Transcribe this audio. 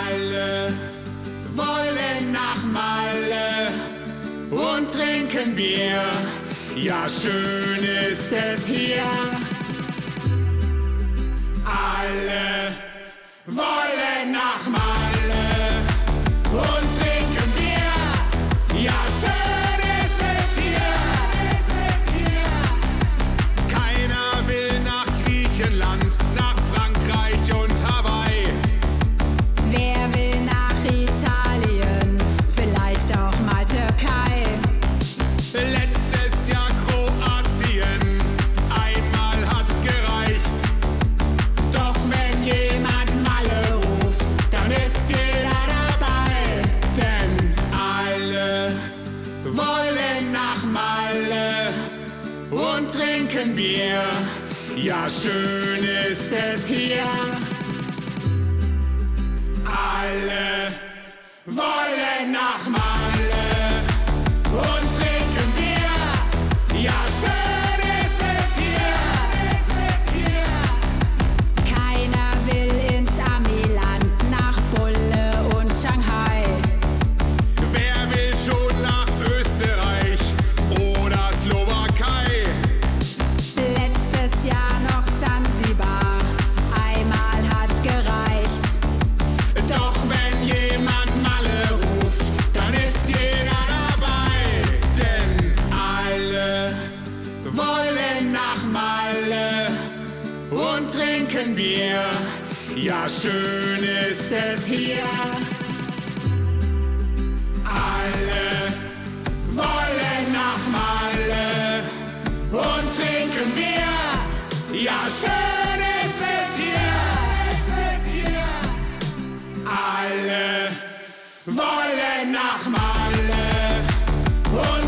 Alle wollen nach Malle und trinken Bier. Ja, schön ist es hier. Alle wollen nach Malle und trinken Bier. Ja, schön ist es hier. Keiner will nach Griechenland, nach Frankreich und Hawaii. Wer will nach Italien, vielleicht auch mal Türkei? Letztes Jahr Kroatien, einmal hat gereicht. Doch wenn jemand Malle ruft, dann ist jeder dabei. Denn alle wollen nach Malle und trinken Bier. Ja, schön ist es hier. Alle wollen nach Malle und trinken Bier. Ja, schön ist es hier. Keiner will ins Amiland, nach Bulle und Shanghai. Wer will schon nach Österreich oder Slowakei? Letztes Jahr noch Sansibar, einmal hat gereicht. Doch wenn jemand Malle ruft, dann ist jeder dabei. Denn alle wollen nach Malle und trinken Bier. Ja, schön ist es hier. Alle wollen nach Malle und trinken Bier. Ja, schön ist es hier. Alle wollen nach Malle und